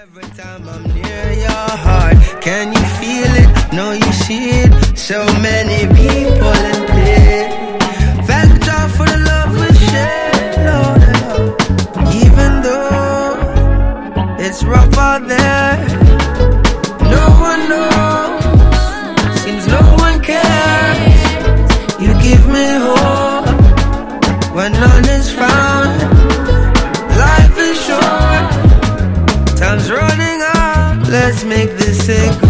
Every time I'm near your heart, can you feel it? No, you see it. So many people in pain. Thank God for the love we share, Lord. Even though it's rough out there, no one knows. Seems no one cares. You give me hope when none is found. Life is short, time's running out. Let's make this a